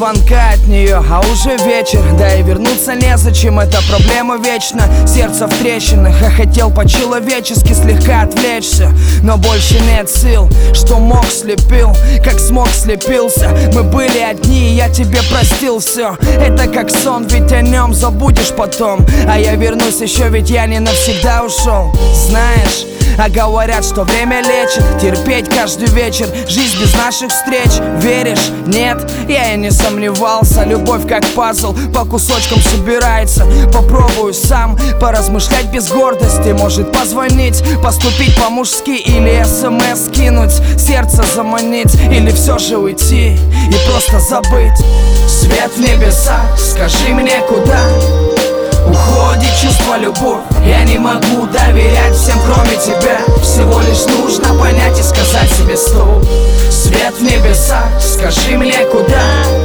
звонка от нее, а уже вечер. Да и вернуться незачем, это проблема вечно. Сердце в трещинах, а хотел по-человечески слегка отвлечься. Но больше нет сил, что мог слепил, как смог слепился. Мы были одни, и я тебе простил все. Это как сон, ведь о нем забудешь потом. А я вернусь еще, ведь я не навсегда ушел. Знаешь, а говорят, что время лечит. Терпеть каждый вечер, жизнь без наших встреч. Веришь? Нет, я и не сомневался. Любовь как пазл, по кусочкам собирается. Попробую сам поразмышлять без гордости. Может позвонить, поступить по-мужски или СМС кинуть, сердце заманить, или все же уйти и просто забыть. Свет в небеса, скажи мне, куда уходит чувство, любовь? Я не могу доверять всем, кроме тебя. Всего лишь нужно понять и сказать себе стоп. Свет в небеса, скажи мне, куда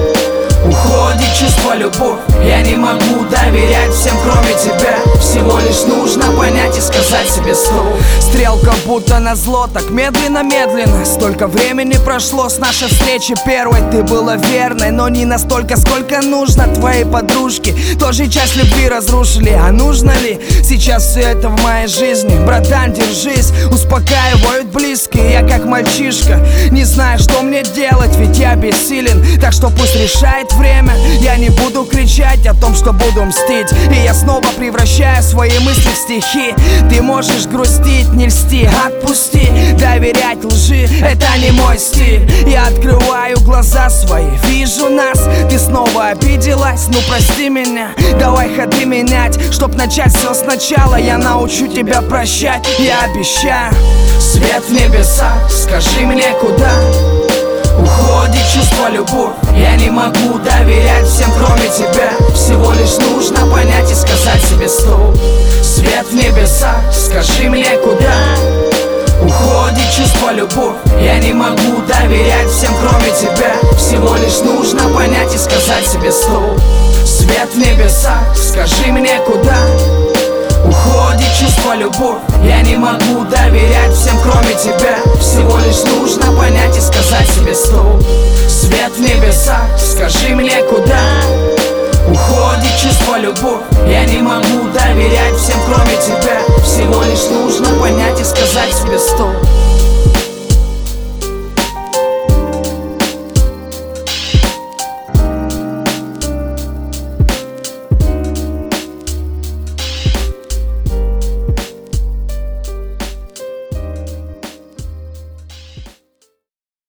уходит чувство, любовь? Я не могу доверять всем, кроме тебя. Всего лишь нужно понять и сказать себе стоп. Стрелка будто назло, так медленно-медленно. Столько времени прошло с нашей встречи первой. Ты была верной, но не настолько, сколько нужно. Твои подружки тоже часть любви разрушили. А нужно ли сейчас все это в моей жизни? Братан, держись, успокаивают близкие. Я как мальчишка, не знаю, что мне делать, ведь я бессилен. Так что пусть решает время. Я не буду кричать о том, что буду мстить. И я снова превращаю свои мысли в стихи. Ты можешь грустить, не льсти, отпусти. Доверять лжи, это не мой стиль. Я открываю глаза свои, вижу нас. Ты снова обиделась, ну прости меня. Давай ходы менять, чтоб начать все сначала. Я научу тебя прощать, я обещаю. Свет в небеса, скажи мне, куда уходит чувство, любовь? Я не могу доверять всем, кроме тебя. Всего лишь нужно понять и сказать себе стоп. Свет в небеса, скажи мне, куда уходит чувство, любовь? Я не могу доверять всем, кроме тебя. Всего лишь нужно понять и сказать себе стоп. Свет в небеса, скажи мне, куда уходит чувство, любовь? Я не могу доверять всем, кроме тебя. Всего лишь нужно понять и сказать себе стоп. Свет в небеса, скажи мне, куда уходит чувство, любовь? Я не могу доверять всем, кроме тебя.